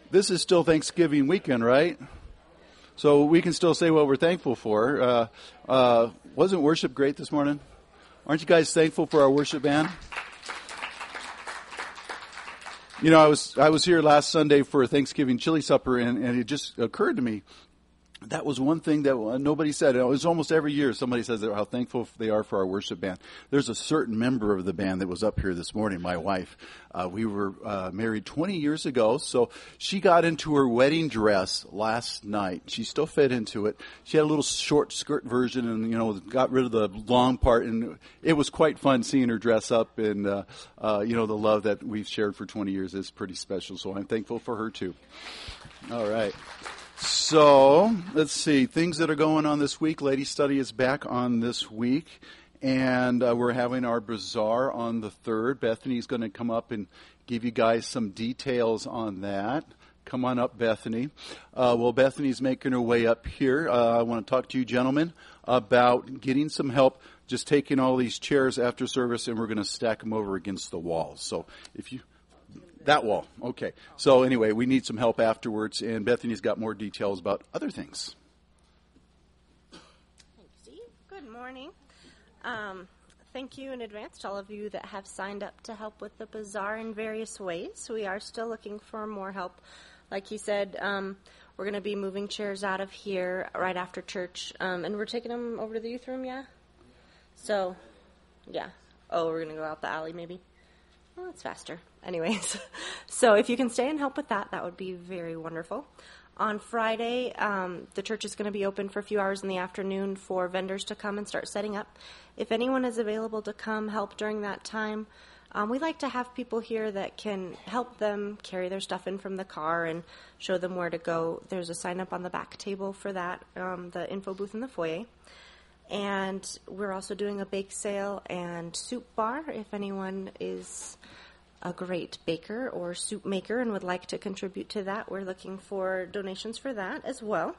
This is still Thanksgiving weekend, right? So we can still say what we're thankful for. Wasn't worship great this morning? Aren't you guys thankful for our worship band? You know, I was here last Sunday for a Thanksgiving chili supper, and it just occurred to me that was one thing that nobody said. It was almost every year somebody says how thankful they are for our worship band. There's a certain member of the band that was up here this morning, my wife. We were married 20 years ago, so she got into her wedding dress last night. She still fit into it. She had a little short skirt version and, you know, got rid of the long part, and it was quite fun seeing her dress up, and, you know, the love that we've shared for 20 years is pretty special, so I'm thankful for her too. All right. So, let's see, things that are going on this week. Lady Study is back on this week, and we're having our bazaar on the 3rd. Bethany's going to come up and give you guys some details on that. Come on up, Bethany. Well, Bethany's making her way up here. I want to talk to you gentlemen about getting some help just taking all these chairs after service, and we're going to stack them over against the walls. So, if you... That wall. Okay. So anyway, we need some help afterwards, and Bethany's got more details about other things. Thanks, Steve. Good morning. Thank you in advance to all of you that have signed up to help with the bazaar in various ways. We are still looking for more help. Like he said, we're going to be moving chairs out of here right after church, and we're taking them over to the youth room, yeah? So, yeah. Oh, we're going to go out the alley maybe? Well, it's faster. Anyways, so if you can stay and help with that, that would be very wonderful. On Friday, the church is going to be open for a few hours in the afternoon for vendors to come and start setting up. If anyone is available to come help during that time, we like to have people here that can help them carry their stuff in from the car and show them where to go. There's a sign up on the back table for that, the info booth in the foyer. And we're also doing a bake sale and soup bar. If anyone is a great baker or soup maker and would like to contribute to that, we're looking for donations for that as well.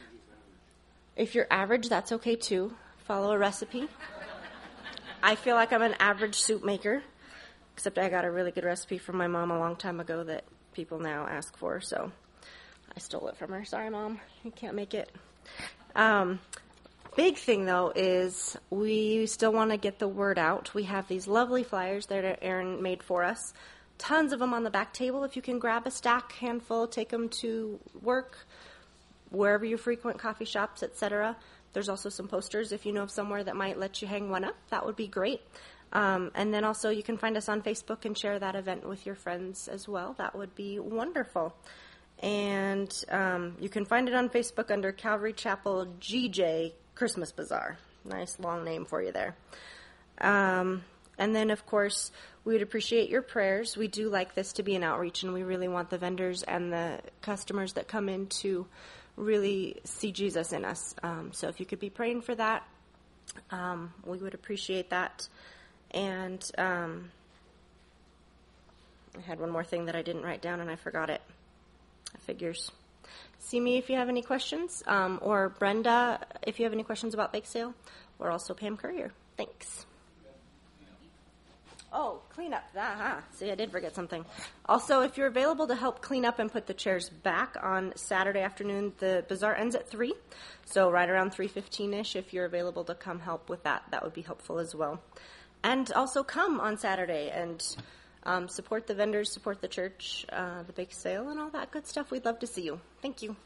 If you're average, that's okay too. Follow a recipe. I feel like I'm an average soup maker, except I got a really good recipe from my mom a long time ago that people now ask for, so I stole it from her. Sorry, Mom. You can't make it. Big thing, though, is we still want to get the word out. We have these lovely flyers that Aaron made for us. Tons of them on the back table. If you can grab a stack, handful, take them to work, wherever you frequent, coffee shops, etc. There's also some posters. If you know of somewhere that might let you hang one up, that would be great. And then also you can find us on Facebook and share that event with your friends as well. That would be wonderful. And you can find it on Facebook under Calvary Chapel GJ Christmas Bazaar. Nice long name for you there. And then, of course, we would appreciate your prayers. We do like this to be an outreach, and we really want the vendors and the customers that come in to really see Jesus in us. So if you could be praying for that, we would appreciate that. And I had one more thing that I didn't write down, and I forgot it. Figures. See me if you have any questions, or Brenda if you have any questions about bake sale, or also Pam Courier. Thanks. Oh, clean up. See, I did forget something. Also, if you're available to help clean up and put the chairs back on Saturday afternoon, the bazaar ends at 3, so right around 3:15-ish, if you're available to come help with that, that would be helpful as well. And also come on Saturday and support the vendors, support the church, the bake sale, and all that good stuff. We'd love to see you. Thank you.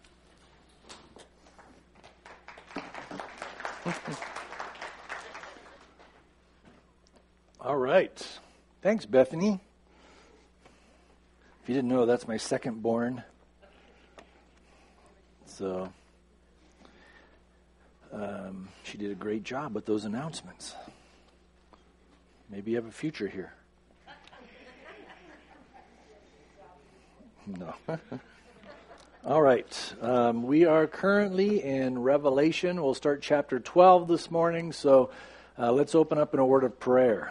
All right. Thanks, Bethany. If you didn't know, that's my second born. So she did a great job with those announcements. Maybe you have a future here. No. All right. We are currently in Revelation. We'll start chapter 12 this morning, so let's open up in a word of prayer.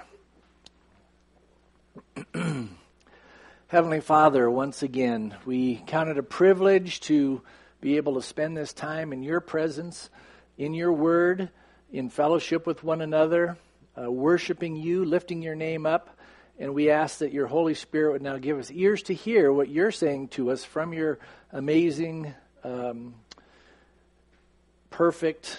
Heavenly Father, once again, we count it a privilege to be able to spend this time in your presence, in your word, in fellowship with one another, worshiping you, lifting your name up, And we ask that your Holy Spirit would now give us ears to hear what you're saying to us from your amazing, perfect,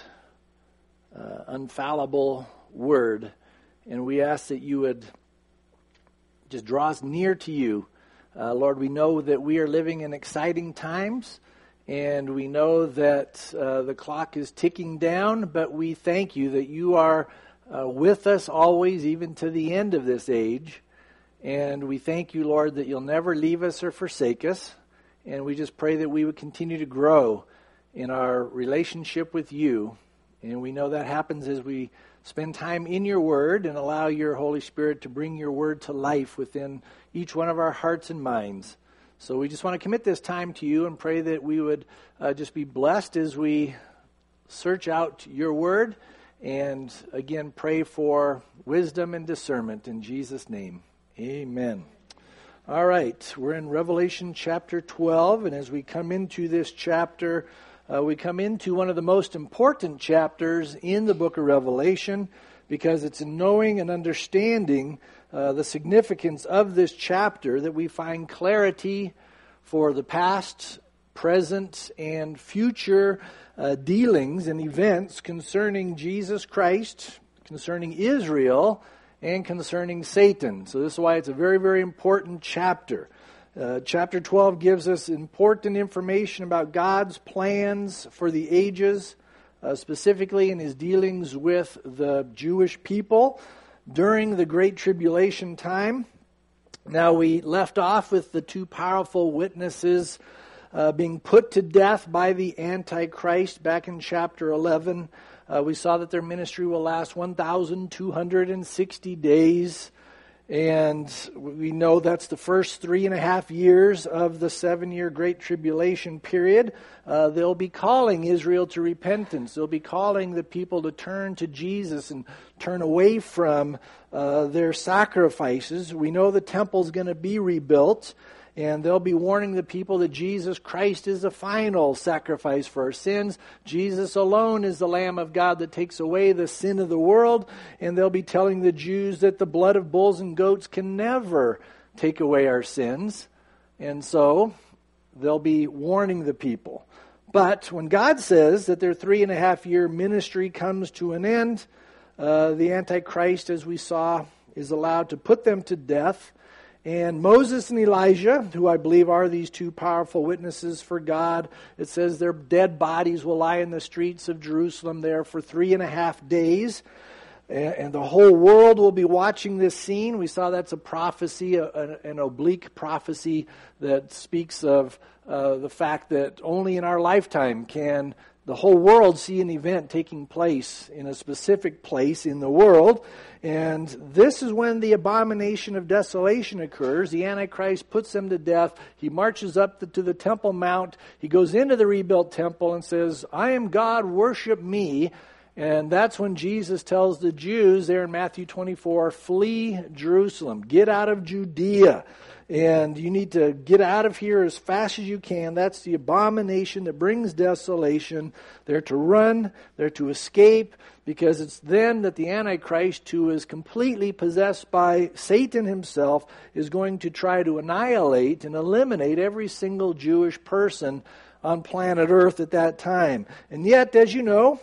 infallible word. And we ask that you would just draw us near to you. Lord, we know that we are living in exciting times, and we know that the clock is ticking down, but we thank you that you are with us always, even to the end of this age. And we thank you, Lord, that you'll never leave us or forsake us. And we just pray that we would continue to grow in our relationship with you. And we know that happens as we spend time in your word and allow your Holy Spirit to bring your word to life within each one of our hearts and minds. So we just want to commit this time to you and pray that we would just be blessed as we search out your word. And again, pray for wisdom and discernment in Jesus' name. Amen. All right, we're in Revelation chapter 12, and as we come into this chapter, we come into one of the most important chapters in the book of Revelation, because it's in knowing and understanding the significance of this chapter that we find clarity for the past, present, and future dealings and events concerning Jesus Christ, concerning Israel, and concerning Satan. So this is why it's a very, very important chapter. Chapter 12 gives us important information about God's plans for the ages, specifically in his dealings with the Jewish people during the Great Tribulation time. Now, we left off with the two powerful witnesses being put to death by the Antichrist back in chapter 11. We saw that their ministry will last 1,260 days. And we know that's the first 3.5 years of the 7-year Great Tribulation period. They'll be calling Israel to repentance. They'll be calling the people to turn to Jesus and turn away from their sacrifices. We know the temple's going to be rebuilt. And they'll be warning the people that Jesus Christ is the final sacrifice for our sins. Jesus alone is the Lamb of God that takes away the sin of the world. And they'll be telling the Jews that the blood of bulls and goats can never take away our sins. And so they'll be warning the people. But when God says that their 3.5-year ministry comes to an end, the Antichrist, as we saw, is allowed to put them to death. And Moses and Elijah, who I believe are these two powerful witnesses for God, it says their dead bodies will lie in the streets of Jerusalem there for 3.5 days. And the whole world will be watching this scene. We saw that's a prophecy, an oblique prophecy that speaks of the fact that only in our lifetime can the whole world see an event taking place in a specific place in the world. And this is when the abomination of desolation occurs. The Antichrist puts them to death. He marches up to the Temple Mount. He goes into the rebuilt temple and says, "I am God, worship me." And that's when Jesus tells the Jews there in Matthew 24, "Flee Jerusalem, get out of Judea. And you need to get out of here as fast as you can." That's the abomination that brings desolation. They're to run, they're to escape, because it's then that the Antichrist, who is completely possessed by Satan himself, is going to try to annihilate and eliminate every single Jewish person on planet Earth at that time. And yet, as you know,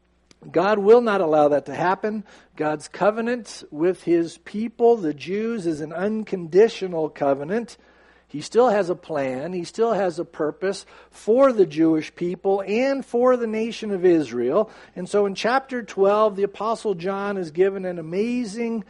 God will not allow that to happen. God's covenant with his people, the Jews, is an unconditional covenant. He still has a plan. He still has a purpose for the Jewish people and for the nation of Israel. And so in chapter 12, the Apostle John is given an amazing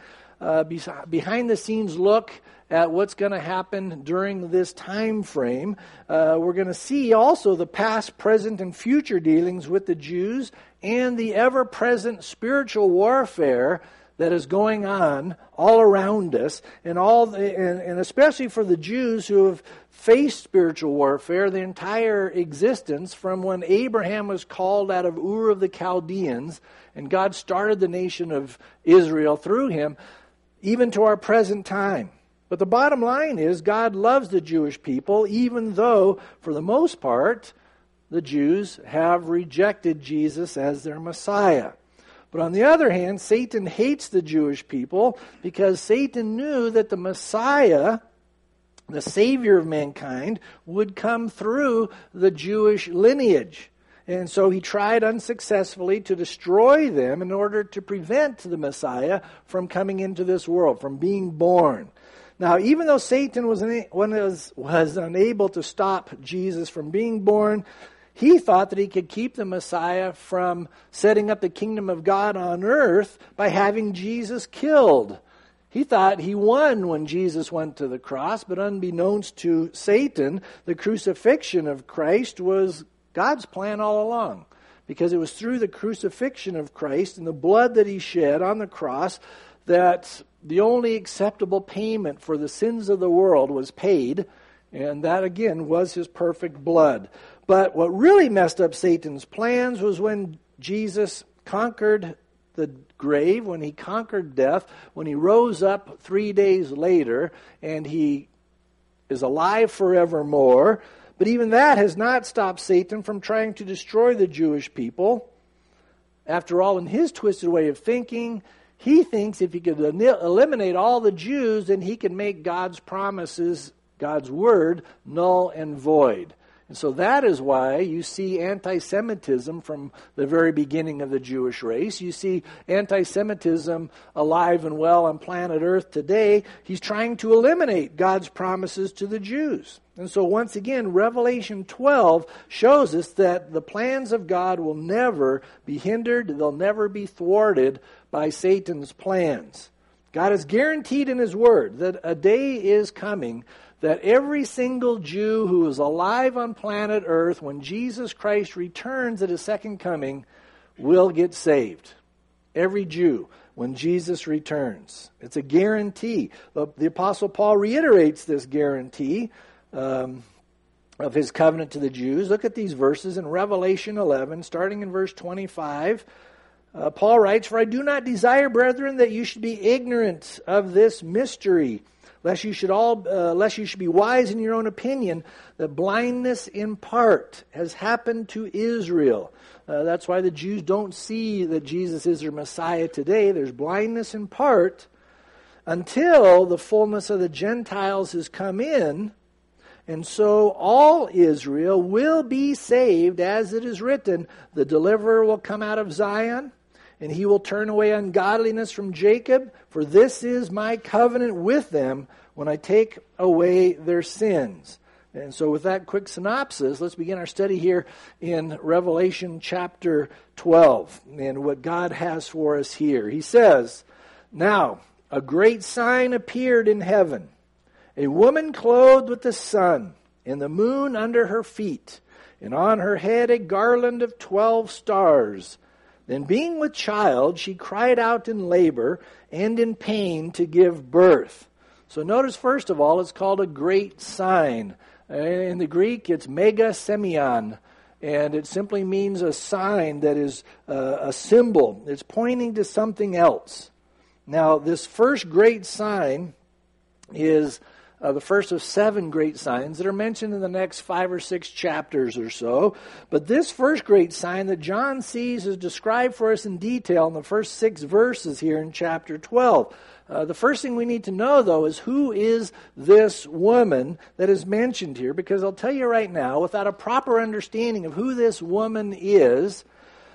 behind-the-scenes look at what's going to happen during this time frame. We're going to see also the past, present, and future dealings with the Jews and the ever-present spiritual warfare that is going on all around us, and especially for the Jews who have faced spiritual warfare the entire existence from when Abraham was called out of Ur of the Chaldeans, and God started the nation of Israel through him, even to our present time. But the bottom line is God loves the Jewish people, even though, for the most part, the Jews have rejected Jesus as their Messiah. But on the other hand, Satan hates the Jewish people because Satan knew that the Messiah, the Savior of mankind, would come through the Jewish lineage. And so he tried unsuccessfully to destroy them in order to prevent the Messiah from coming into this world, from being born. Now, even though Satan was unable to stop Jesus from being born, he thought that he could keep the Messiah from setting up the kingdom of God on earth by having Jesus killed. He thought he won when Jesus went to the cross, but unbeknownst to Satan, the crucifixion of Christ was God's plan all along, because it was through the crucifixion of Christ and the blood that he shed on the cross that the only acceptable payment for the sins of the world was paid, and that again was his perfect blood. But what really messed up Satan's plans was when Jesus conquered the grave, when he conquered death, when he rose up 3 days later, and he is alive forevermore. But even that has not stopped Satan from trying to destroy the Jewish people. After all, in his twisted way of thinking, he thinks if he could eliminate all the Jews, then he can make God's promises, God's word, null and void. And so that is why you see anti-Semitism from the very beginning of the Jewish race. You see anti-Semitism alive and well on planet Earth today. He's trying to eliminate God's promises to the Jews. And so once again, Revelation 12 shows us that the plans of God will never be hindered. They'll never be thwarted by Satan's plans. God has guaranteed in His Word that a day is coming that every single Jew who is alive on planet Earth, when Jesus Christ returns at His second coming, will get saved. Every Jew, when Jesus returns. It's a guarantee. The Apostle Paul reiterates this guarantee of his covenant to the Jews. Look at these verses in Revelation 11, starting in verse 25. Paul writes, "For I do not desire, brethren, that you should be ignorant of this mystery, lest you should be wise in your own opinion, that blindness in part has happened to Israel." That's why the Jews don't see that Jesus is their Messiah today. There's blindness in part until the fullness of the Gentiles has come in. And so all Israel will be saved, as it is written, "The deliverer will come out of Zion, and he will turn away ungodliness from Jacob, for this is my covenant with them when I take away their sins." And so with that quick synopsis, let's begin our study here in Revelation chapter 12 and what God has for us here. He says, "Now a great sign appeared in heaven, a woman clothed with the sun, and the moon under her feet, and on her head a garland of 12 stars. Then being with child, she cried out in labor and in pain to give birth." So notice, first of all, it's called a great sign. In the Greek, it's mega semeion, and it simply means a sign that is a symbol. It's pointing to something else. Now, this first great sign is the first of 7 great signs that are mentioned in the next 5 or 6 chapters or so. But this first great sign that John sees is described for us in detail in the first 6 verses here in chapter 12. The first thing we need to know, though, is who is this woman that is mentioned here? Because I'll tell you right now, without a proper understanding of who this woman is,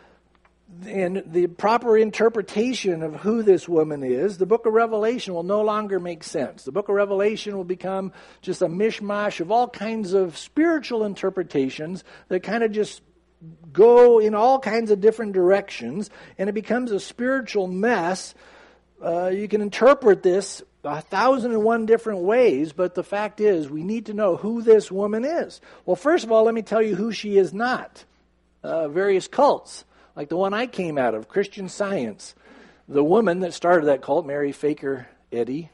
and the proper interpretation of who this woman is, the book of Revelation will no longer make sense. The book of Revelation will become just a mishmash of all kinds of spiritual interpretations that kind of just go in all kinds of different directions, and it becomes a spiritual mess. You can interpret this 1,001 different ways, but the fact is we need to know who this woman is. Well, first of all, let me tell you who she is not. Various cults, like the one I came out of, Christian Science. The woman that started that cult, Mary Baker Eddy,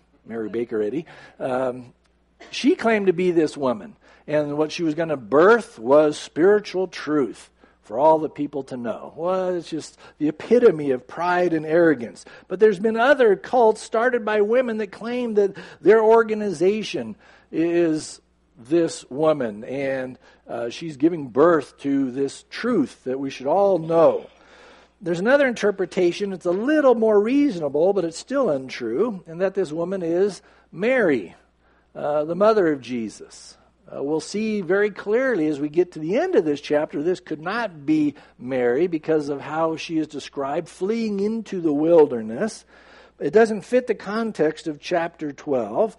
she claimed to be this woman. And what she was going to birth was spiritual truth for all the people to know. Well, it's just the epitome of pride and arrogance. But there's been other cults started by women that claim that their organization is this woman, and she's giving birth to this truth that we should all know. there's another interpretation. It's a little more reasonable, but it's still untrue, and that this woman is Mary, the mother of Jesus. We'll see very clearly as we get to the end of this chapter, this could not be Mary because of how she is described, fleeing into the wilderness. It doesn't fit the context of chapter 12.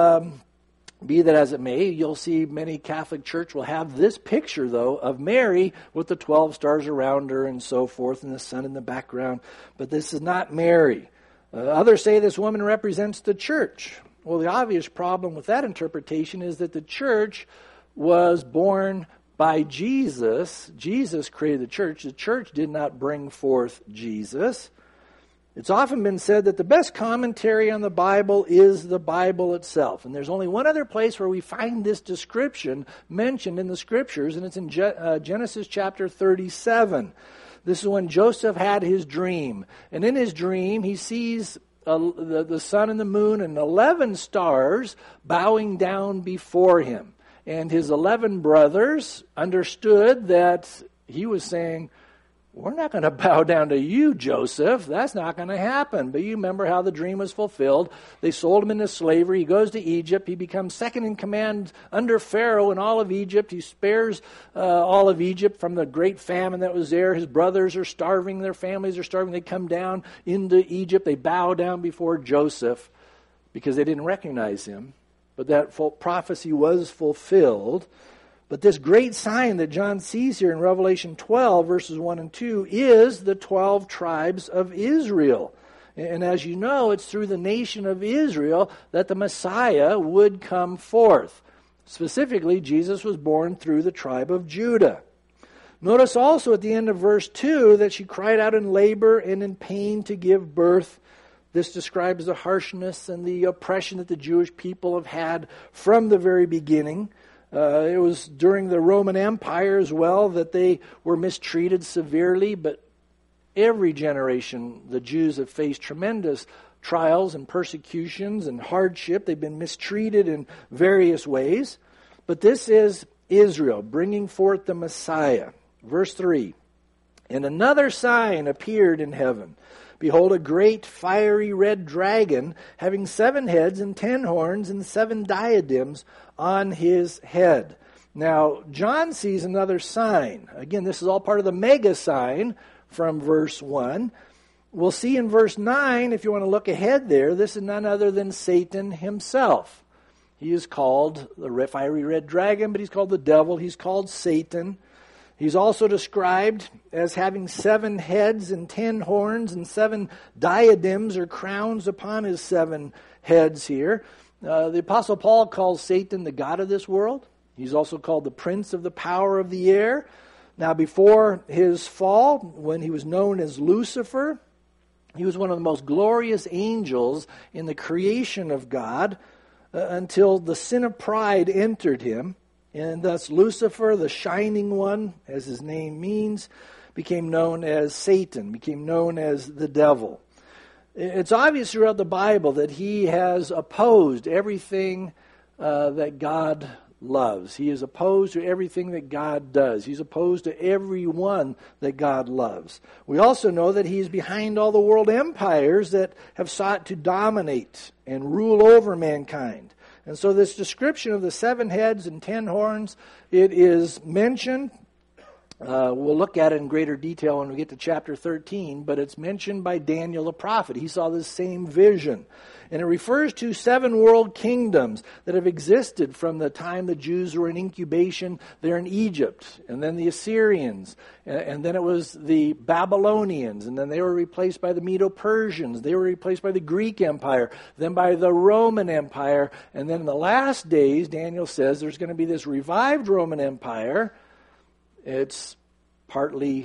Be that as it may, you'll see many Catholic Church will have this picture, though, of Mary with the 12 stars around her and so forth, and the sun in the background. But this is not Mary. Others say this woman represents the church. Well, the obvious problem with that interpretation is that the church was born by Jesus. Jesus created the church. The church did not bring forth Jesus. It's often been said that the best commentary on the Bible is the Bible itself. And there's only one other place where we find this description mentioned in the Scriptures, and it's in Genesis chapter 37. This is when Joseph had his dream. And in his dream, he sees the sun and the moon and 11 stars bowing down before him. And his 11 brothers understood that he was saying, we're not going to bow down to you, Joseph. That's not going to happen. But you remember how the dream was fulfilled. They sold him into slavery. He goes to Egypt. He becomes second in command under Pharaoh in all of Egypt. He spares all of Egypt from the great famine that was there. His brothers are starving. Their families are starving. They come down into Egypt. They bow down before Joseph because they didn't recognize him. But that prophecy was fulfilled. But this great sign that John sees here in Revelation 12, verses 1 and 2, is the 12 tribes of Israel. And as you know, it's through the nation of Israel that the Messiah would come forth. Specifically, Jesus was born through the tribe of Judah. Notice also at the end of verse 2 that she cried out in labor and in pain to give birth. This describes the harshness and the oppression that the Jewish people have had from the very beginning. It was during the Roman Empire as well that they were mistreated severely, but every generation the Jews have faced tremendous trials and persecutions and hardship. They've been mistreated in various ways. But this is Israel bringing forth the Messiah. Verse 3, and another sign appeared in heaven. Behold, a great fiery red dragon, having 7 heads and 10 horns and 7 diadems on his head. Now, John sees another sign. Again, this is all part of the mega sign from verse 1. We'll see in verse 9, if you want to look ahead there, this is none other than Satan himself. He is called the fiery red dragon, but he's called the devil. He's called Satan. He's also described as having 7 heads and 10 horns and 7 diadems or crowns upon his 7 heads here. The Apostle Paul calls Satan the god of this world. He's also called the prince of the power of the air. Now, before his fall, when he was known as Lucifer, he was one of the most glorious angels in the creation of God until the sin of pride entered him. And thus Lucifer, the shining one, as his name means, became known as Satan, became known as the devil. It's obvious throughout the Bible that he has opposed everything that God loves. He is opposed to everything that God does. He's opposed to everyone that God loves. We also know that he is behind all the world empires that have sought to dominate and rule over mankind. And so this description of the 7 heads and 10 horns, it is mentioned. We'll look at it in greater detail when we get to chapter 13, but it's mentioned by Daniel the prophet. He saw this same vision. And it refers to 7 world kingdoms that have existed from the time the Jews were in incubation there in Egypt, and then the Assyrians, and then it was the Babylonians, and then they were replaced by the Medo-Persians, they were replaced by the Greek Empire, then by the Roman Empire, and then in the last days, Daniel says there's going to be this revived Roman Empire. It's partly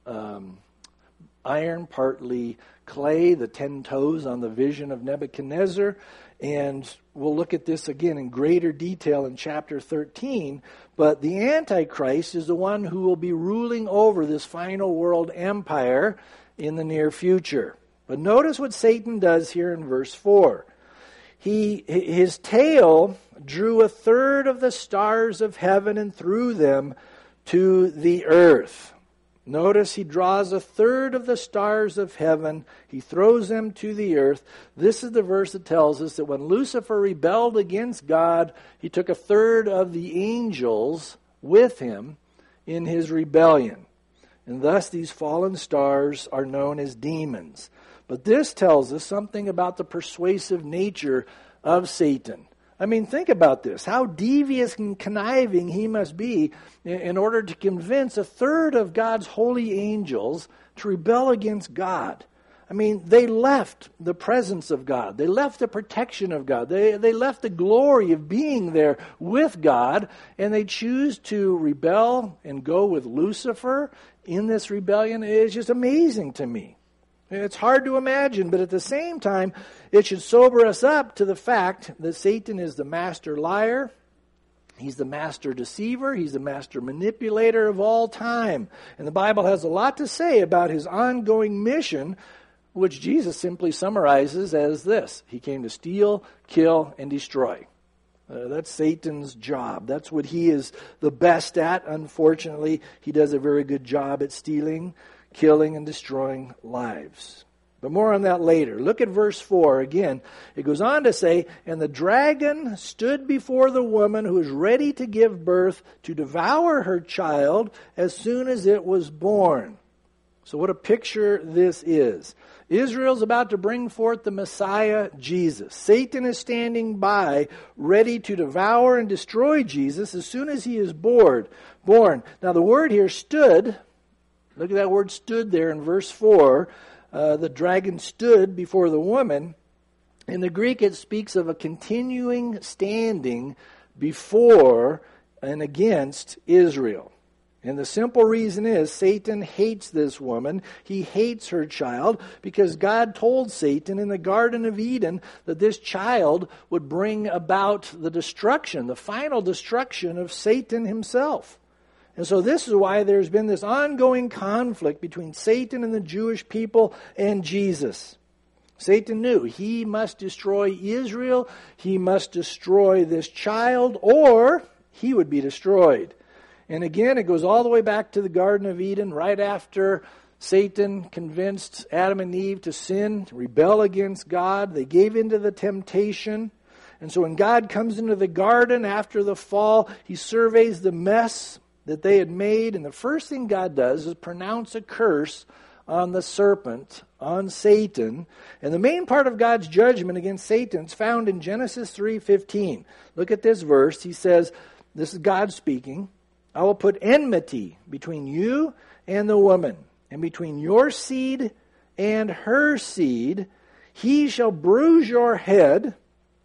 iron, partly clay, the 10 toes on the vision of Nebuchadnezzar. And we'll look at this again in greater detail in chapter 13. But the Antichrist is the one who will be ruling over this final world empire in the near future. But notice what Satan does here in verse 4. His tail drew 1/3 of the stars of heaven and threw them to the earth. Notice he draws a third of the stars of heaven. He throws them to the earth. This is the verse that tells us that when Lucifer rebelled against God, he took a third of the angels with him in his rebellion. And thus these fallen stars are known as demons. But this tells us something about the persuasive nature of Satan. I mean, think about this. How devious and conniving he must be in order to convince a third of God's holy angels to rebel against God. I mean, they left the presence of God. They left the protection of God. They left the glory of being there with God, and they choose to rebel and go with Lucifer in this rebellion. It is just amazing to me. It's hard to imagine, but at the same time, it should sober us up to the fact that Satan is the master liar. He's the master deceiver. He's the master manipulator of all time. And the Bible has a lot to say about his ongoing mission, which Jesus simply summarizes as this: he came to steal, kill, and destroy. That's Satan's job. That's what he is the best at. Unfortunately, he does a very good job at stealing, killing, and destroying lives. But more on that later. Look at verse 4 again. It goes on to say, "And the dragon stood before the woman who was ready to give birth to devour her child as soon as it was born." So what a picture this is. Israel's about to bring forth the Messiah, Jesus. Satan is standing by, ready to devour and destroy Jesus as soon as he is born. Now the word here, stood, look at that word stood there in verse 4. The dragon stood before the woman. In the Greek, it speaks of a continuing standing before and against Israel. And the simple reason is Satan hates this woman. He hates her child because God told Satan in the Garden of Eden that this child would bring about the destruction, the final destruction of Satan himself. And so this is why there's been this ongoing conflict between Satan and the Jewish people and Jesus. Satan knew he must destroy Israel, he must destroy this child, or he would be destroyed. And again, it goes all the way back to the Garden of Eden, right after Satan convinced Adam and Eve to sin, to rebel against God. They gave into the temptation. And so when God comes into the garden after the fall, he surveys the mess that they had made. And the first thing God does is pronounce a curse on the serpent, on Satan. And the main part of God's judgment against Satan is found in Genesis 3:15. Look at this verse. He says, this is God speaking, "I will put enmity between you and the woman, and between your seed and her seed. He shall bruise your head,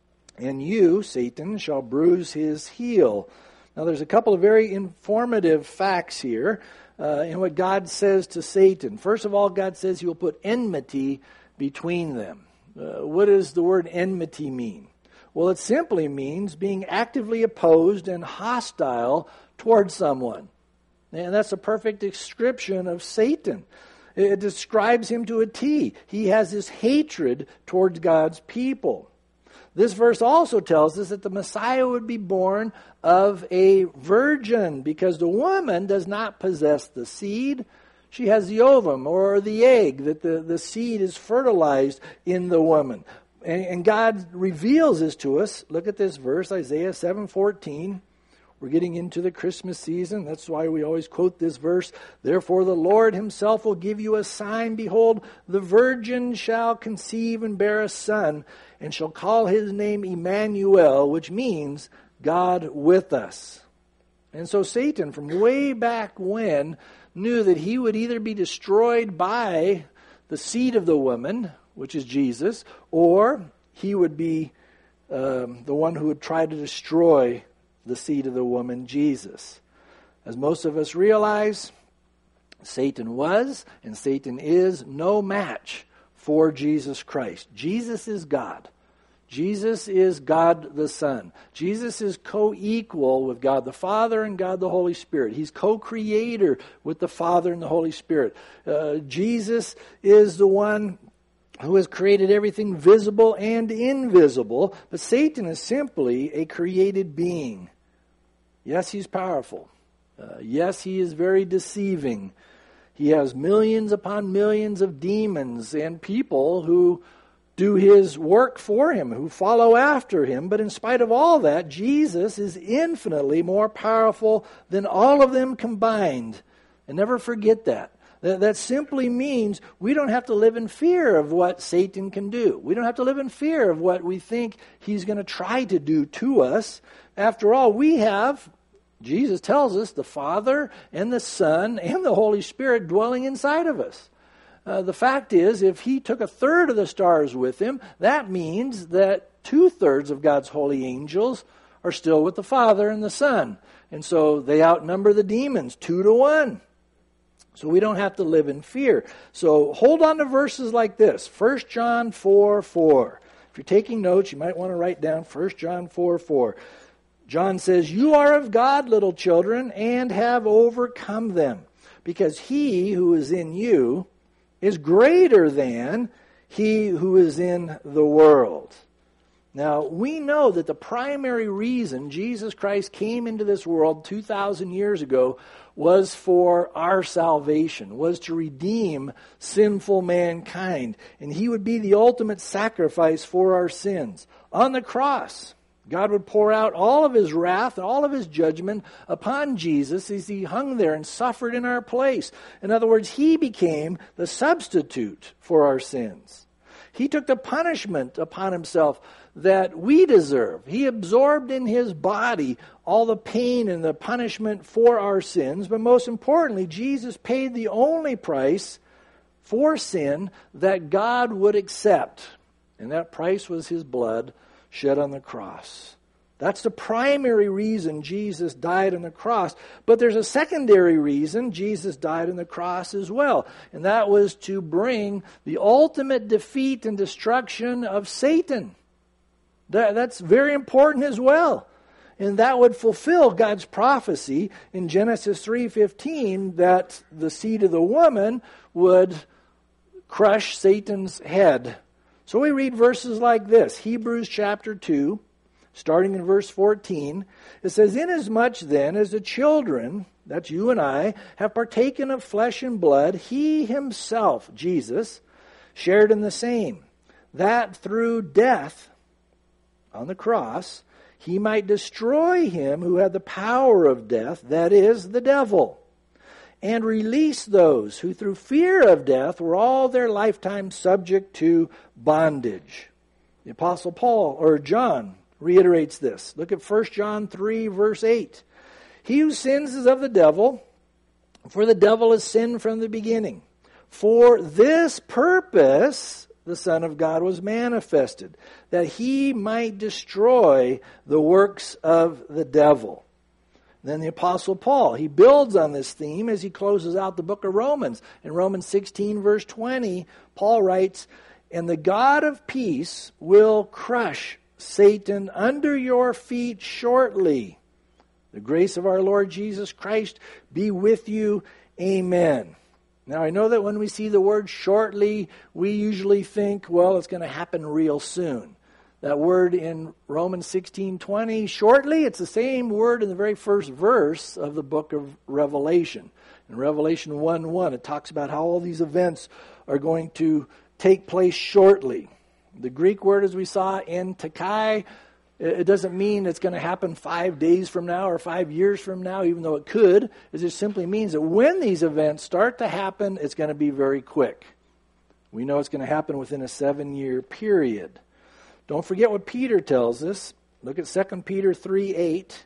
and you, Satan, shall bruise his heel." Now there's a couple of very informative facts here in what God says to Satan. First of all, God says he will put enmity between them. What does the word enmity mean? Well, it simply means being actively opposed and hostile towards someone. And that's a perfect description of Satan. It describes him to a T. He has this hatred towards God's people. This verse also tells us that the Messiah would be born of a virgin, because the woman does not possess the seed. She has the ovum or the egg, that the seed is fertilized in the woman. And God reveals this to us. Look at this verse, Isaiah 7:14. We're getting into the Christmas season. That's why we always quote this verse. "Therefore the Lord himself will give you a sign. Behold, the virgin shall conceive and bear a son, and shall call his name Emmanuel," which means God with us. And so Satan, from way back when, knew that he would either be destroyed by the seed of the woman, which is Jesus, or he would be the one who would try to destroy the seed of the woman, Jesus. As most of us realize, Satan was and Satan is no match for Jesus Christ. Jesus is God. Jesus is God the Son. Jesus is co-equal with God the Father and God the Holy Spirit. He's co-creator with the Father and the Holy Spirit. Jesus is the one who has created everything visible and invisible, but Satan is simply a created being. Yes, he's powerful. Yes, he is very deceiving. He has millions upon millions of demons and people who do his work for him, who follow after him. But in spite of all that, Jesus is infinitely more powerful than all of them combined. And never forget that. That simply means we don't have to live in fear of what Satan can do. We don't have to live in fear of what we think he's going to try to do to us. After all, we have, Jesus tells us, the Father and the Son and the Holy Spirit dwelling inside of us. The fact is, if he took a third of the stars with him, that means that 2/3 of God's holy angels are still with the Father and the Son. And so they outnumber the demons 2-1. So we don't have to live in fear. So hold on to verses like this. 1 John 4:4. If you're taking notes, you might want to write down 1 John 4:4. John says, "You are of God, little children, and have overcome them, because he who is in you is greater than he who is in the world." Now, we know that the primary reason Jesus Christ came into this world 2,000 years ago was for our salvation, was to redeem sinful mankind. And he would be the ultimate sacrifice for our sins. On the cross, God would pour out all of his wrath and all of his judgment upon Jesus as he hung there and suffered in our place. In other words, he became the substitute for our sins. He took the punishment upon himself that we deserve. He absorbed in his body all the pain and the punishment for our sins. But most importantly, Jesus paid the only price for sin that God would accept. And that price was his blood shed on the cross. That's the primary reason Jesus died on the cross. But there's a secondary reason Jesus died on the cross as well. And that was to bring the ultimate defeat and destruction of Satan. That's very important as well. And that would fulfill God's prophecy in Genesis 3:15 that the seed of the woman would crush Satan's head. So we read verses like this. Hebrews chapter 2, starting in verse 14. It says, "Inasmuch then as the children," that's you and I, "have partaken of flesh and blood, he himself," Jesus, "shared in the same, that through death," on the cross, "he might destroy him who had the power of death," that is, the devil, "and release those who through fear of death were all their lifetime subject to bondage." The Apostle John reiterates this. Look at 1 John 3, verse 8. "He who sins is of the devil, for the devil has sinned from the beginning. For this purpose the Son of God was manifested, that he might destroy the works of the devil." Then the Apostle Paul, he builds on this theme as he closes out the book of Romans. In Romans 16, verse 20, Paul writes, "And the God of peace will crush Satan under your feet shortly. The grace of our Lord Jesus Christ be with you. Amen." Now, I know that when we see the word shortly, we usually think, well, it's going to happen real soon. That word in Romans 16:20, shortly, it's the same word in the very first verse of the book of Revelation. In Revelation 1:1, it talks about how all these events are going to take place shortly. The Greek word, as we saw, en takai, it doesn't mean it's going to happen 5 days from now or 5 years from now, even though it could. It just simply means that when these events start to happen, it's going to be very quick. We know it's going to happen within a 7-year period. Don't forget what Peter tells us. Look at 2 Peter 3:8.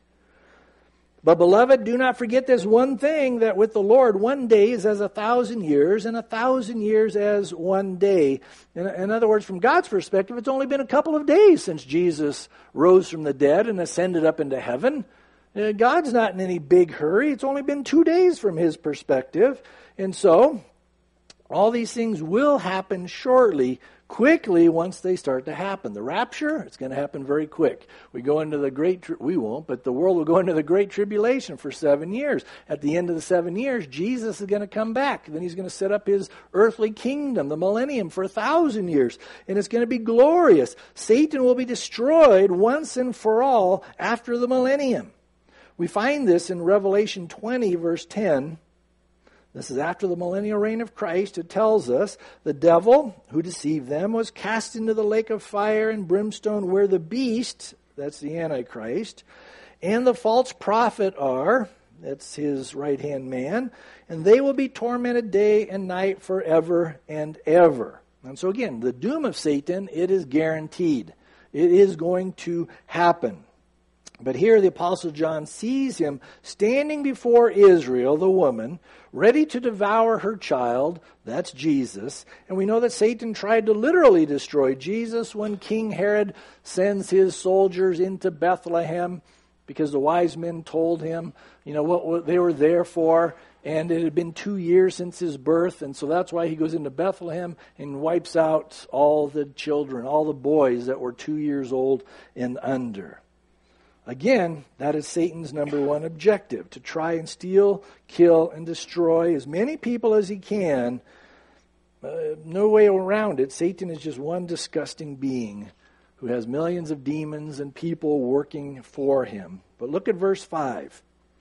"But beloved, do not forget this one thing, that with the Lord 1 day is as 1,000 years, and 1,000 years as 1 day." In other words, from God's perspective, it's only been a couple of days since Jesus rose from the dead and ascended up into heaven. God's not in any big hurry. It's only been 2 days from his perspective. And so, all these things will happen shortly, quickly once they start to happen. The rapture, it's going to happen very quick. We won't, but the world will go into the Great Tribulation for 7 years. At the end of the 7 years, Jesus is going to come back. Then he's going to set up his earthly kingdom, the millennium, for 1,000 years. And it's going to be glorious. Satan will be destroyed once and for all after the millennium. We find this in Revelation 20, verse 10. This is after the millennial reign of Christ. It tells us the devil who deceived them was cast into the lake of fire and brimstone where the beast, that's the Antichrist, and the false prophet are, that's his right-hand man, and they will be tormented day and night forever and ever. And so again, the doom of Satan, it is guaranteed. It is going to happen. But here the Apostle John sees him standing before Israel, the woman, ready to devour her child. That's Jesus. And we know that Satan tried to literally destroy Jesus when King Herod sends his soldiers into Bethlehem because the wise men told him, what they were there for. And it had been 2 years since his birth. And so that's why he goes into Bethlehem and wipes out all the children, all the boys that were 2 years old and under. Again, that is Satan's number one objective, to try and steal, kill, and destroy as many people as he can. No way around it. Satan is just one disgusting being who has millions of demons and people working for him. But look at verse 5.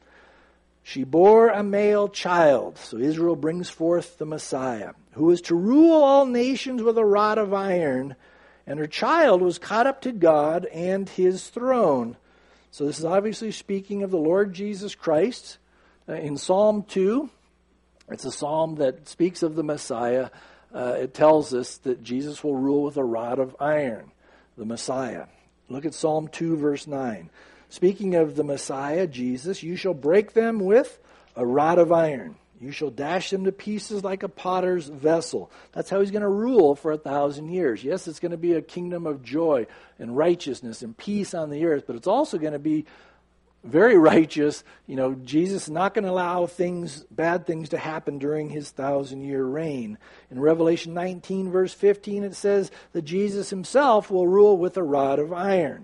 She bore a male child, so Israel brings forth the Messiah, who is to rule all nations with a rod of iron, and her child was caught up to God and his throne. So this is obviously speaking of the Lord Jesus Christ. In Psalm 2, it's a psalm that speaks of the Messiah. It tells us that Jesus will rule with a rod of iron, the Messiah. Look at Psalm 2, verse 9. Speaking of the Messiah, Jesus, you shall break them with a rod of iron. You shall dash them to pieces like a potter's vessel. That's how he's going to rule for 1,000 years. Yes, it's going to be a kingdom of joy and righteousness and peace on the earth, but it's also going to be very righteous. Jesus is not going to allow bad things to happen during his 1,000-year reign. In Revelation 19, verse 15, it says that Jesus himself will rule with a rod of iron.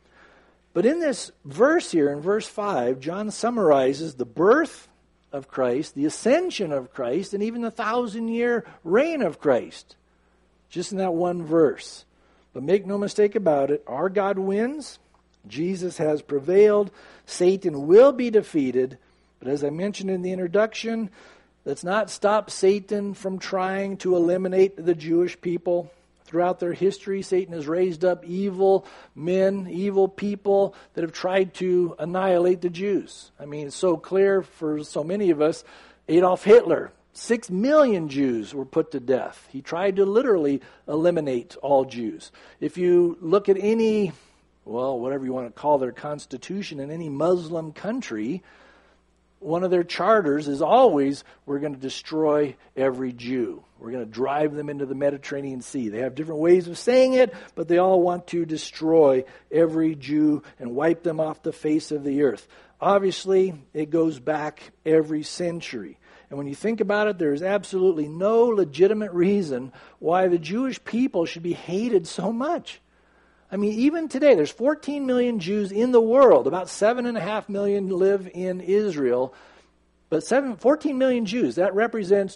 But in this verse here, in verse 5, John summarizes the birth of Christ, the ascension of Christ, and even the 1,000-year reign of Christ. Just in that one verse. But make no mistake about it, our God wins. Jesus has prevailed. Satan will be defeated. But as I mentioned in the introduction, let's not stop Satan from trying to eliminate the Jewish people. Throughout their history, Satan has raised up evil men, evil people that have tried to annihilate the Jews. I mean, it's so clear for so many of us. Adolf Hitler, 6 million Jews were put to death. He tried to literally eliminate all Jews. If you look at any, whatever you want to call their constitution in any Muslim country, one of their charters is always, we're going to destroy every Jew. We're going to drive them into the Mediterranean Sea. They have different ways of saying it, but they all want to destroy every Jew and wipe them off the face of the earth. Obviously, it goes back every century. And when you think about it, there is absolutely no legitimate reason why the Jewish people should be hated so much. I mean, even today, there's 14 million Jews in the world. About 7.5 million live in Israel. But 14 million Jews, that represents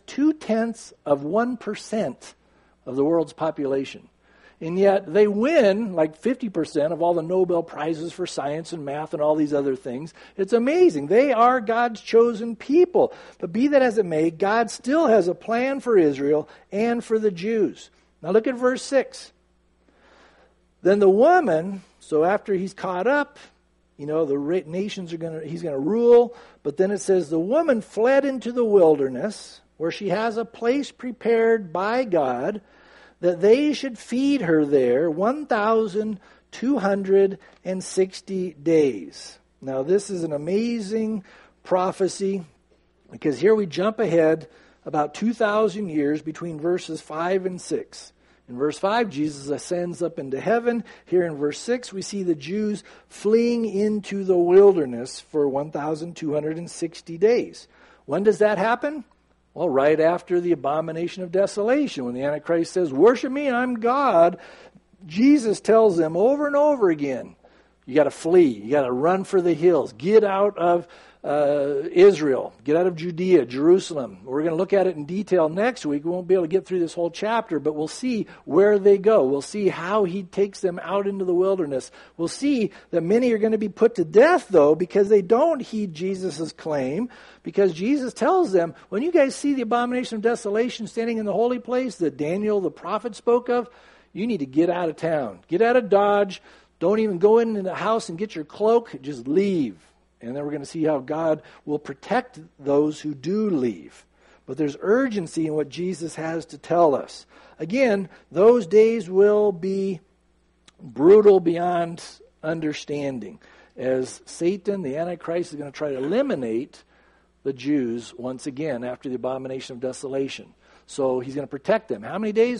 0.2% of the world's population. And yet they win like 50% of all the Nobel Prizes for science and math and all these other things. It's amazing. They are God's chosen people. But be that as it may, God still has a plan for Israel and for the Jews. Now look at verse 6. Then the woman, so after he's caught up, the nations he's going to rule. But then it says the woman fled into the wilderness where she has a place prepared by God that they should feed her there 1,260 days. Now this is an amazing prophecy because here we jump ahead about 2,000 years between verses 5 and 6. In verse 5, Jesus ascends up into heaven. Here in verse 6, we see the Jews fleeing into the wilderness for 1,260 days. When does that happen? Well, right after the abomination of desolation, when the Antichrist says, "Worship me, I'm God," Jesus tells them over and over again, you got to flee, you got to run for the hills, get out of Israel. Get out of Judea, Jerusalem. We're going to look at it in detail next week. We won't be able to get through this whole chapter, but we'll see where they go. We'll see how he takes them out into the wilderness. We'll see that many are going to be put to death, though, because they don't heed Jesus' claim, because Jesus tells them, when you guys see the abomination of desolation standing in the holy place that Daniel the prophet spoke of, you need to get out of town. Get out of Dodge. Don't even go in the house and get your cloak. Just leave. And then we're going to see how God will protect those who do leave. But there's urgency in what Jesus has to tell us. Again, those days will be brutal beyond understanding, as Satan, the Antichrist, is going to try to eliminate the Jews once again after the abomination of desolation. So he's going to protect them. How many days?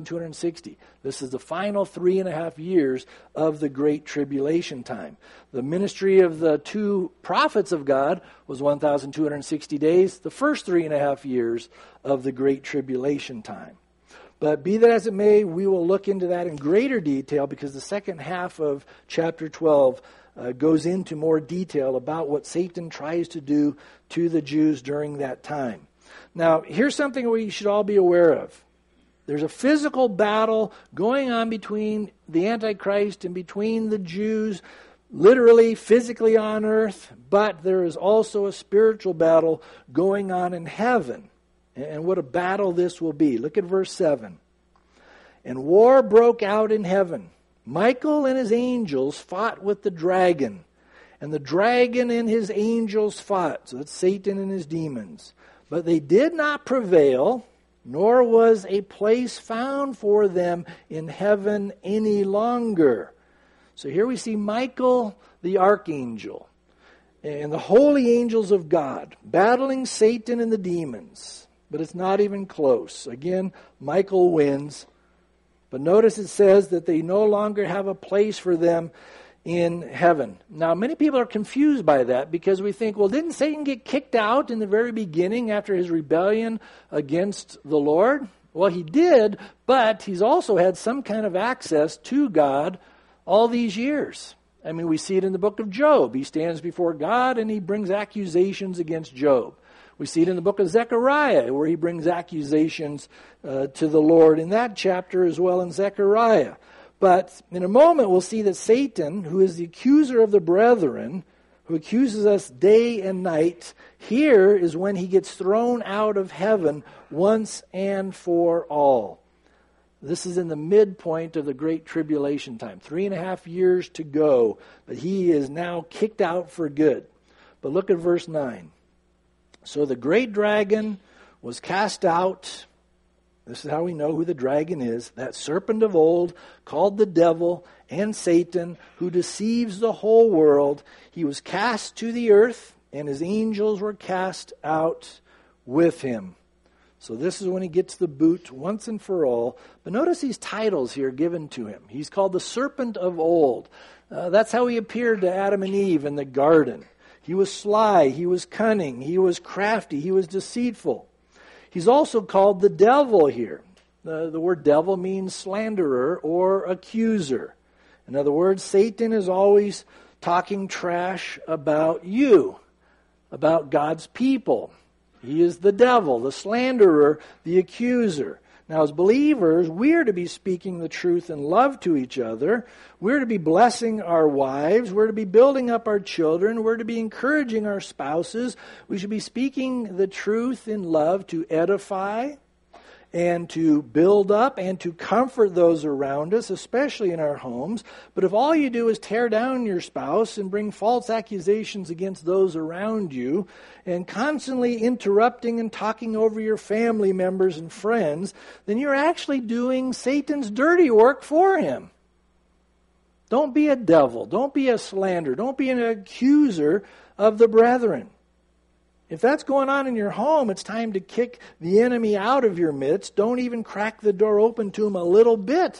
1,260. This is the final 3.5 years of the Great Tribulation time. The ministry of the two prophets of God was 1,260 days, the first 3.5 years of the Great Tribulation time. But be that as it may, we will look into that in greater detail, because the second half of chapter 12 goes into more detail about what Satan tries to do to the Jews during that time. Now, here's something we should all be aware of. There's a physical battle going on between the Antichrist and between the Jews, literally, physically on earth, but there is also a spiritual battle going on in heaven. And what a battle this will be. Look at verse 7. And war broke out in heaven. Michael and his angels fought with the dragon, and the dragon and his angels fought. So that's Satan and his demons. But they did not prevail, nor was a place found for them in heaven any longer. So here we see Michael the archangel and the holy angels of God battling Satan and the demons. But it's not even close. Again, Michael wins. But notice it says that they no longer have a place for them in heaven. Now, many people are confused by that, because we think, well, didn't Satan get kicked out in the very beginning after his rebellion against the Lord? Well, he did, but he's also had some kind of access to God all these years. I mean, we see it in the book of Job. He stands before God and he brings accusations against Job. We see it in the book of Zechariah, where he brings accusations to the Lord in that chapter as well in Zechariah. But in a moment we'll see that Satan, who is the accuser of the brethren, who accuses us day and night, here is when he gets thrown out of heaven once and for all. This is in the midpoint of the Great Tribulation time. 3.5 years to go, but he is now kicked out for good. But look at verse 9. So the great dragon was cast out. This is how we know who the dragon is. That serpent of old, called the devil and Satan, who deceives the whole world. He was cast to the earth, and his angels were cast out with him. So this is when he gets the boot once and for all. But notice these titles here given to him. He's called the serpent of old. That's how he appeared to Adam and Eve in the garden. He was sly, he was cunning, he was crafty, he was deceitful. He's also called the devil here. The word devil means slanderer or accuser. In other words, Satan is always talking trash about you, about God's people. He is the devil, the slanderer, the accuser. Now, as believers, we're to be speaking the truth in love to each other. We're to be blessing our wives. We're to be building up our children. We're to be encouraging our spouses. We should be speaking the truth in love to edify and to build up and to comfort those around us, especially in our homes. But if all you do is tear down your spouse and bring false accusations against those around you and constantly interrupting and talking over your family members and friends, then you're actually doing Satan's dirty work for him. Don't be a devil. Don't be a slanderer. Don't be an accuser of the brethren. If that's going on in your home, it's time to kick the enemy out of your midst. Don't even crack the door open to him a little bit.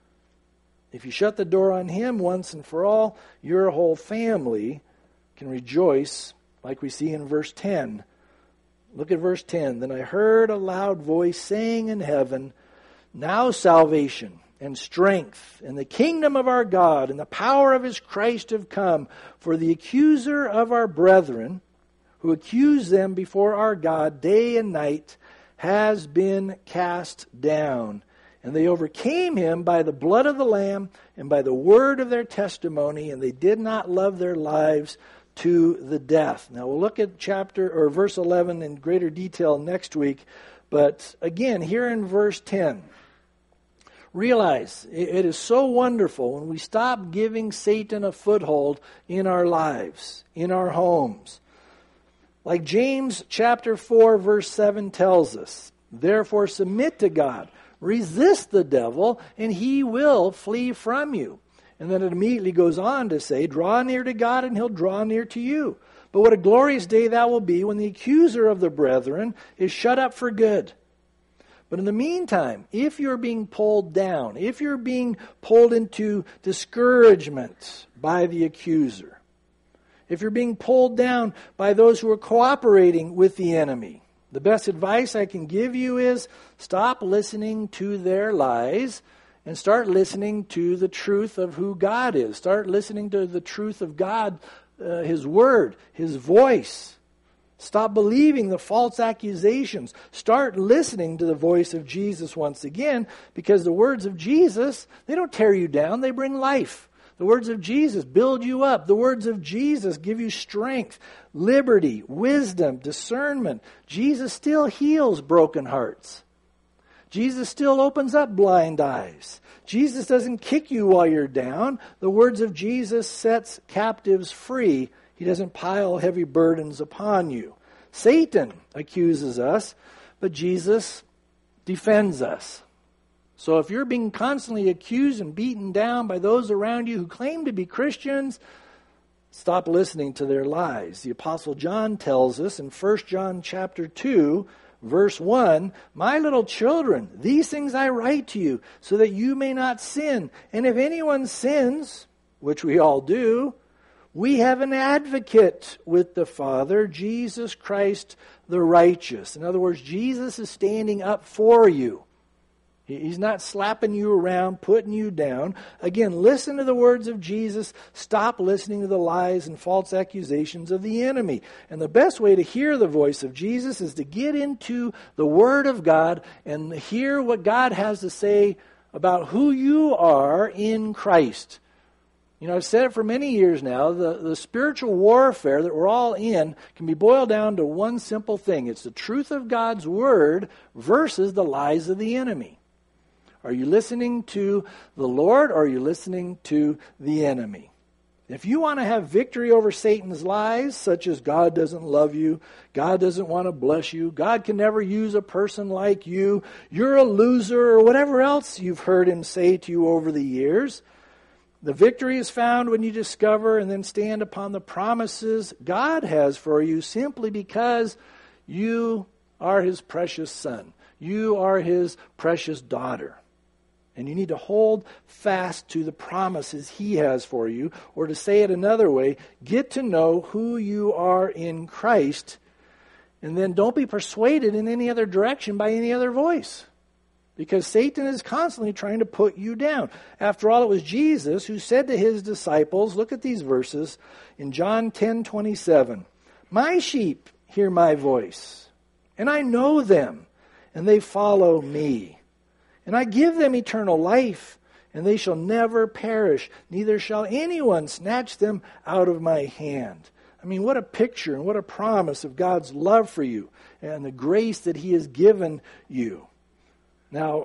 If you shut the door on him once and for all, your whole family can rejoice, like we see in verse 10. Look at verse 10. Then I heard a loud voice saying in heaven, now salvation and strength and the kingdom of our God and the power of his Christ have come, for the accuser of our brethren, who accused them before our God day and night, has been cast down. And they overcame him by the blood of the Lamb and by the word of their testimony, and they did not love their lives to the death. Now we'll look at verse 11 in greater detail next week. But again, here in verse 10, realize it is so wonderful when we stop giving Satan a foothold in our lives, in our homes. Like James chapter 4 verse 7 tells us, therefore submit to God, resist the devil, and he will flee from you. And then it immediately goes on to say, draw near to God and he'll draw near to you. But what a glorious day that will be when the accuser of the brethren is shut up for good. But in the meantime, if you're being pulled down, if you're being pulled into discouragement by the accuser, if you're being pulled down by those who are cooperating with the enemy, the best advice I can give you is stop listening to their lies and start listening to the truth of who God is. Start listening to the truth of God, His Word, His voice. Stop believing the false accusations. Start listening to the voice of Jesus once again, because the words of Jesus, they don't tear you down, they bring life. The words of Jesus build you up. The words of Jesus give you strength, liberty, wisdom, discernment. Jesus still heals broken hearts. Jesus still opens up blind eyes. Jesus doesn't kick you while you're down. The words of Jesus sets captives free. He doesn't pile heavy burdens upon you. Satan accuses us, but Jesus defends us. So if you're being constantly accused and beaten down by those around you who claim to be Christians, stop listening to their lies. The Apostle John tells us in 1 John chapter 2, verse 1, my little children, these things I write to you, so that you may not sin. And if anyone sins, which we all do, we have an advocate with the Father, Jesus Christ the righteous. In other words, Jesus is standing up for you. He's not slapping you around, putting you down. Again, listen to the words of Jesus. Stop listening to the lies and false accusations of the enemy. And the best way to hear the voice of Jesus is to get into the Word of God and hear what God has to say about who you are in Christ. You know, I've said it for many years now, the spiritual warfare that we're all in can be boiled down to one simple thing. It's the truth of God's Word versus the lies of the enemy. Are you listening to the Lord or are you listening to the enemy? If you want to have victory over Satan's lies, such as God doesn't love you, God doesn't want to bless you, God can never use a person like you, you're a loser, or whatever else you've heard him say to you over the years, the victory is found when you discover and then stand upon the promises God has for you simply because you are His precious son. You are His precious daughter. And you need to hold fast to the promises He has for you. Or to say it another way, get to know who you are in Christ. And then don't be persuaded in any other direction by any other voice. Because Satan is constantly trying to put you down. After all, it was Jesus who said to His disciples, look at these verses in John 10:27. My sheep hear my voice, and I know them, and they follow me. And I give them eternal life, and they shall never perish, neither shall anyone snatch them out of my hand. I mean, what a picture and what a promise of God's love for you and the grace that He has given you. Now,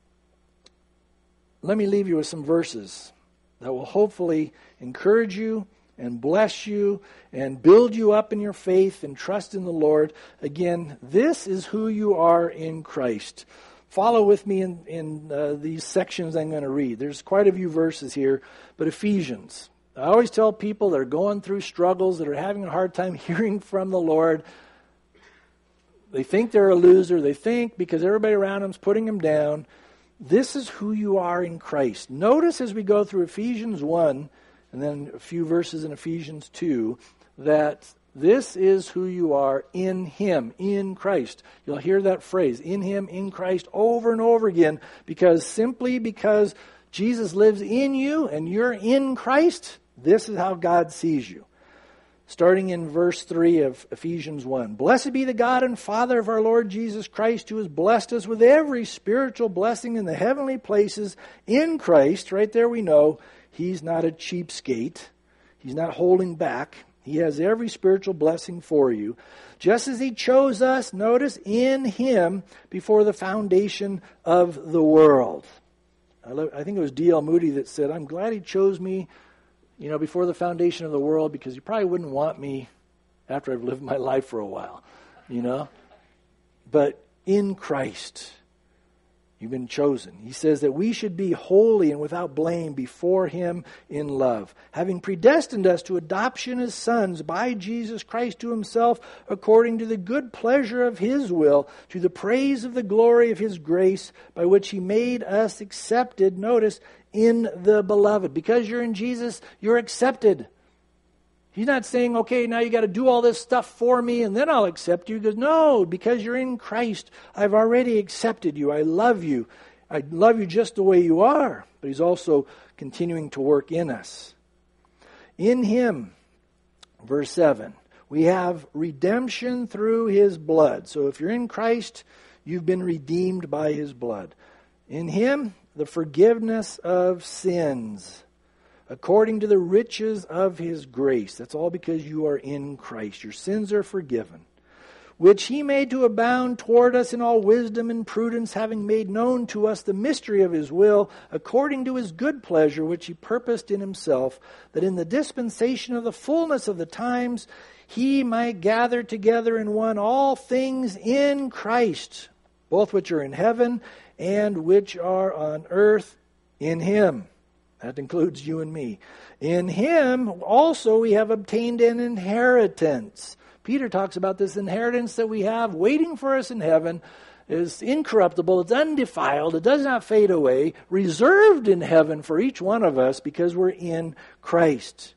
let me leave you with some verses that will hopefully encourage you and bless you and build you up in your faith and trust in the Lord. Again, this is who you are in Christ. Follow with me in these sections I'm going to read. There's quite a few verses here, but Ephesians. I always tell people that are going through struggles, that are having a hard time hearing from the Lord, they think they're a loser. They think because everybody around them is putting them down. This is who you are in Christ. Notice as we go through Ephesians 1 and then a few verses in Ephesians 2 that this is who you are in Him, in Christ. You'll hear that phrase, in Him, in Christ, over and over again, simply because Jesus lives in you and you're in Christ, this is how God sees you. starting in verse 3 of Ephesians 1. Blessed be the God and Father of our Lord Jesus Christ, who has blessed us with every spiritual blessing in the heavenly places in Christ. Right there we know He's not a cheapskate. He's not holding back. He has every spiritual blessing for you. Just as He chose us, notice, in Him before the foundation of the world. I think it was D.L. Moody that said, I'm glad He chose me, before the foundation of the world, because He probably wouldn't want me after I've lived my life for a while, But in Christ, you've been chosen. He says that we should be holy and without blame before Him in love, having predestined us to adoption as sons by Jesus Christ to Himself, according to the good pleasure of His will, to the praise of the glory of His grace, by which He made us accepted, notice, in the beloved. Because you're in Jesus, you're accepted. He's not saying, okay, now you got to do all this stuff for me and then I'll accept you. He goes, no, because you're in Christ, I've already accepted you. I love you. I love you just the way you are. But He's also continuing to work in us. In Him, verse 7, we have redemption through His blood. So if you're in Christ, you've been redeemed by His blood. In Him, the forgiveness of sins, according to the riches of His grace. That's all because you are in Christ. Your sins are forgiven. Which He made to abound toward us in all wisdom and prudence, having made known to us the mystery of His will, according to His good pleasure, which He purposed in Himself, that in the dispensation of the fullness of the times He might gather together in one all things in Christ, both which are in heaven and which are on earth in Him. That includes you and me. In Him also we have obtained an inheritance. Peter talks about this inheritance that we have waiting for us in heaven is incorruptible, it's undefiled, it does not fade away, reserved in heaven for each one of us because we're in Christ.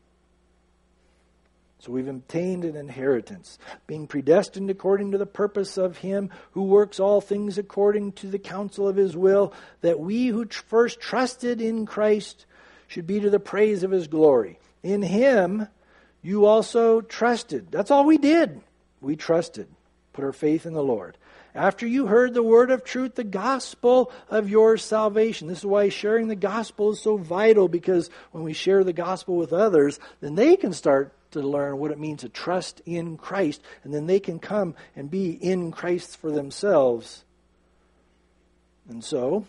So we've obtained an inheritance, being predestined according to the purpose of Him who works all things according to the counsel of His will, that we who first trusted in Christ should be to the praise of His glory. In Him you also trusted. That's all we did. We trusted. Put our faith in the Lord. After you heard the word of truth, the gospel of your salvation. This is why sharing the gospel is so vital, because when we share the gospel with others, then they can start to learn what it means to trust in Christ, and then they can come and be in Christ for themselves. And so,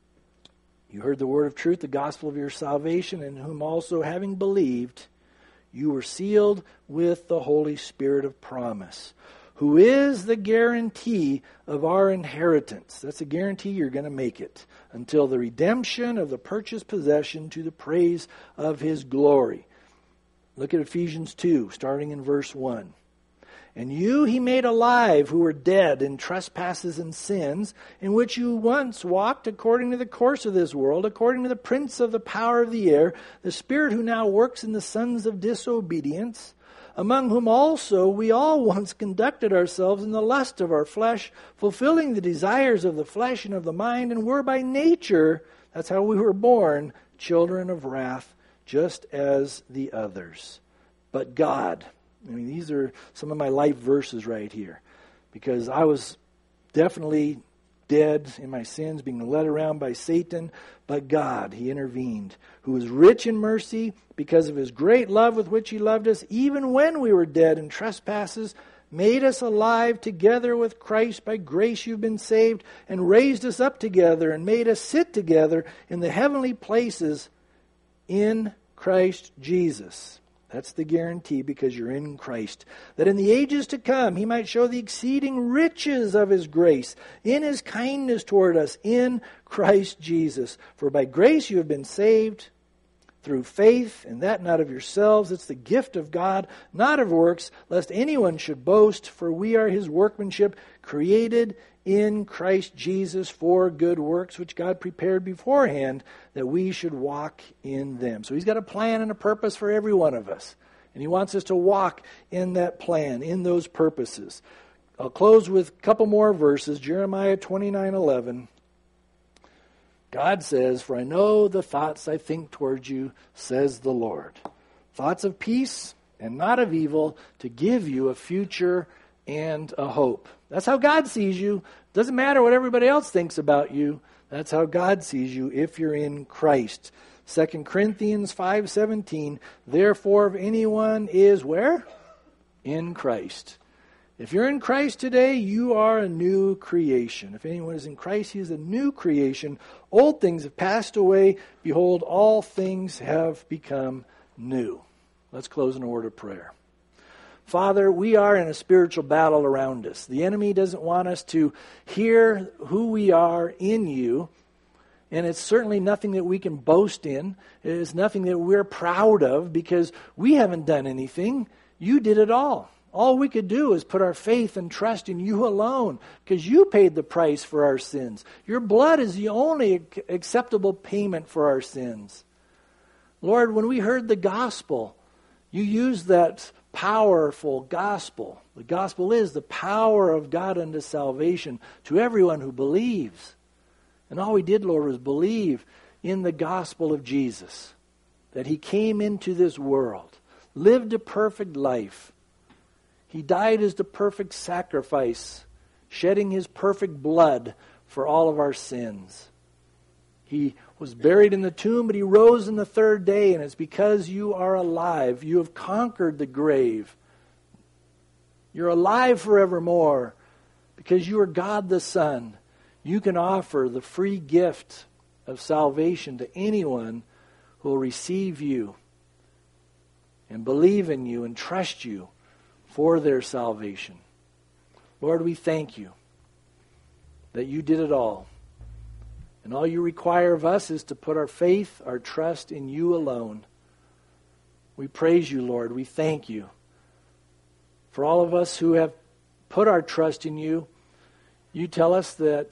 you heard the word of truth, the gospel of your salvation, in whom also, having believed, you were sealed with the Holy Spirit of promise, who is the guarantee of our inheritance. That's a guarantee you're going to make it, until the redemption of the purchased possession to the praise of His glory. Look at Ephesians 2, starting in verse 1. And you He made alive who were dead in trespasses and sins, in which you once walked according to the course of this world, according to the prince of the power of the air, the spirit who now works in the sons of disobedience, among whom also we all once conducted ourselves in the lust of our flesh, fulfilling the desires of the flesh and of the mind, and were by nature, that's how we were born, children of wrath, just as the others. But God, these are some of my life verses right here, because I was definitely dead in my sins, being led around by Satan, but God, He intervened, who is rich in mercy, because of His great love with which He loved us, even when we were dead in trespasses, made us alive together with Christ. By grace you've been saved, and raised us up together, and made us sit together in the heavenly places in Christ Jesus. That's the guarantee, because you're in Christ. That in the ages to come He might show the exceeding riches of His grace in His kindness toward us in Christ Jesus. For by grace you have been saved through faith, and that not of yourselves. It's the gift of God, not of works, lest anyone should boast. For we are His workmanship, created in Christ Jesus for good works, which God prepared beforehand that we should walk in them. So He's got a plan and a purpose for every one of us. And He wants us to walk in that plan, in those purposes. I'll close with a couple more verses. Jeremiah 29:11. God says, "For I know the thoughts I think towards you, says the Lord. Thoughts of peace and not of evil, to give you a future and a hope. That's how God sees you. Doesn't matter what everybody else thinks about you. That's how God sees you if you're in Christ. 2 Corinthians 5:17, therefore if anyone is where? In Christ. If you're in Christ today, you are a new creation. If anyone is in Christ, he is a new creation. Old things have passed away. Behold, all things have become new. Let's close in a word of prayer. Father, we are in a spiritual battle around us. The enemy doesn't want us to hear who we are in you. And it's certainly nothing that we can boast in. It is nothing that we're proud of because we haven't done anything. You did it all. All we could do is put our faith and trust in you alone because you paid the price for our sins. Your blood is the only acceptable payment for our sins. Lord, when we heard the gospel, you used that powerful gospel. The gospel is the power of God unto salvation to everyone who believes. And all we did, Lord, was believe in the gospel of Jesus, that he came into this world, lived a perfect life. He died as the perfect sacrifice, shedding his perfect blood for all of our sins. He was buried in the tomb, but he rose on the third day, and it's because you are alive. You have conquered the grave. You're alive forevermore because you are God the Son. You can offer the free gift of salvation to anyone who will receive you and believe in you and trust you for their salvation. Lord, we thank you that you did it all. And all you require of us is to put our faith, our trust in you alone. We praise you, Lord. We thank you. For all of us who have put our trust in you, you tell us that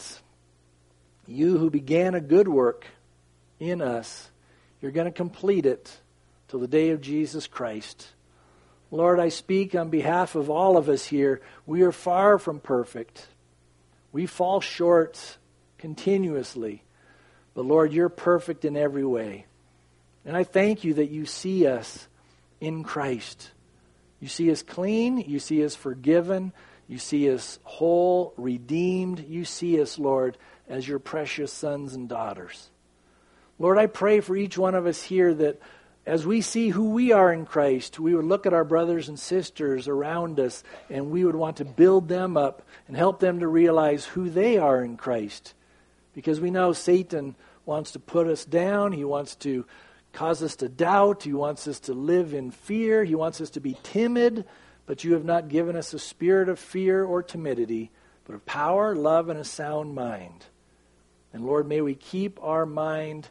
you who began a good work in us, you're going to complete it till the day of Jesus Christ. Lord, I speak on behalf of all of us here. We are far from perfect. We fall short continuously. But Lord, you're perfect in every way. And I thank you that you see us in Christ. You see us clean. You see us forgiven. You see us whole, redeemed. You see us, Lord, as your precious sons and daughters. Lord, I pray for each one of us here that as we see who we are in Christ, we would look at our brothers and sisters around us and we would want to build them up and help them to realize who they are in Christ. Because we know Satan wants to put us down. He wants to cause us to doubt. He wants us to live in fear. He wants us to be timid. But you have not given us a spirit of fear or timidity, but of power, love, and a sound mind. And Lord, may we keep our mind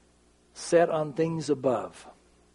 set on things above,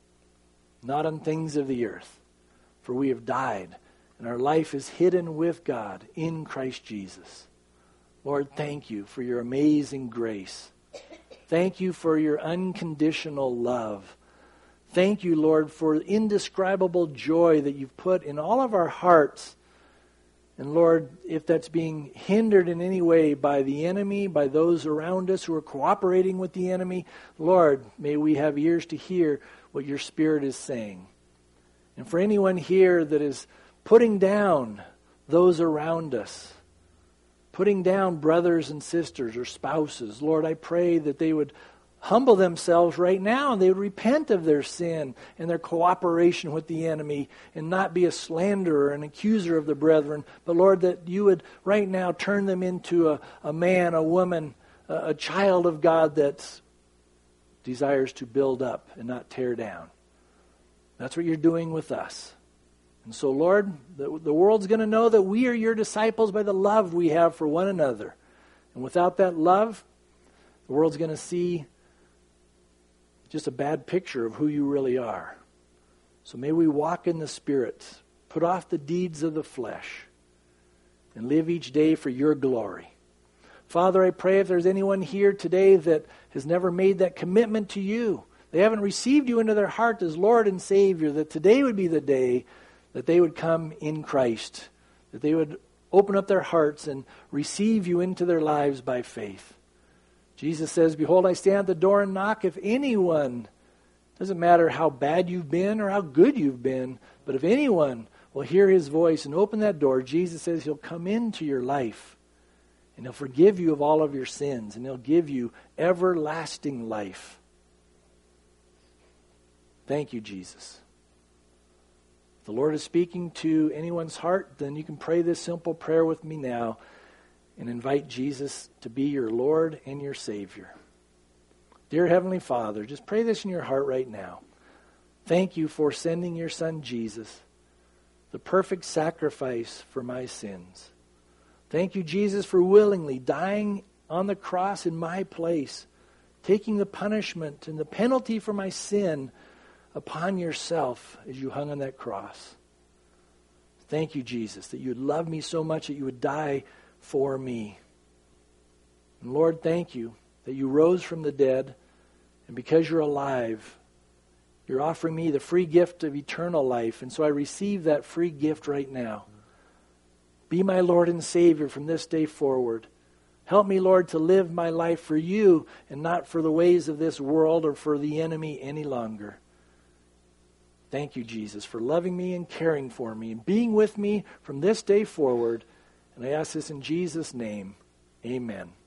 not on things of the earth. For we have died, and our life is hidden with God in Christ Jesus. Lord, thank you for your amazing grace. Thank you for your unconditional love. Thank you, Lord, for indescribable joy that you've put in all of our hearts. And Lord, if that's being hindered in any way by the enemy, by those around us who are cooperating with the enemy, Lord, may we have ears to hear what your Spirit is saying. And for anyone here that is putting down those around us, putting down brothers and sisters or spouses, Lord, I pray that they would humble themselves right now and they would repent of their sin and their cooperation with the enemy and not be a slanderer and accuser of the brethren, but Lord, that you would right now turn them into a man, a woman, a child of God that desires to build up and not tear down. That's what you're doing with us. And so, Lord, the world's going to know that we are your disciples by the love we have for one another. And without that love, the world's going to see just a bad picture of who you really are. So may we walk in the Spirit, put off the deeds of the flesh, and live each day for your glory. Father, I pray if there's anyone here today that has never made that commitment to you, they haven't received you into their heart as Lord and Savior, that today would be the day that they would come in Christ, that they would open up their hearts and receive you into their lives by faith. Jesus says, behold, I stand at the door and knock. If anyone Doesn't matter how bad you've been or how good you've been, but if anyone will hear his voice and open that door, Jesus says he'll come into your life and he'll forgive you of all of your sins and he'll give you everlasting life. Thank you, Jesus. If the Lord is speaking to anyone's heart, then you can pray this simple prayer with me now and invite Jesus to be your Lord and your Savior. Dear Heavenly Father, just pray this in your heart right now. Thank you for sending your Son Jesus, the perfect sacrifice for my sins. Thank you, Jesus, for willingly dying on the cross in my place, taking the punishment and the penalty for my sin upon yourself as you hung on that cross. Thank you, Jesus, that you would love me so much that you would die for me. And Lord, thank you that you rose from the dead, and because you're alive, you're offering me the free gift of eternal life, and so I receive that free gift right now. Be my Lord and Savior from this day forward. Help me, Lord, to live my life for you and not for the ways of this world or for the enemy any longer. Thank you, Jesus, for loving me and caring for me and being with me from this day forward. And I ask this in Jesus' name. Amen.